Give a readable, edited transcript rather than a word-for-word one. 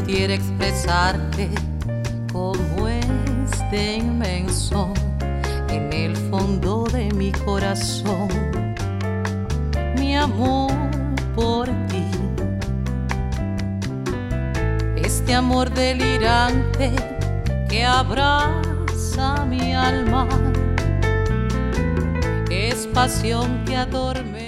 quisiera expresarte como este inmenso en el fondo de mi corazón, mi amor por ti. Este amor delirante que abraza mi alma es pasión que adormece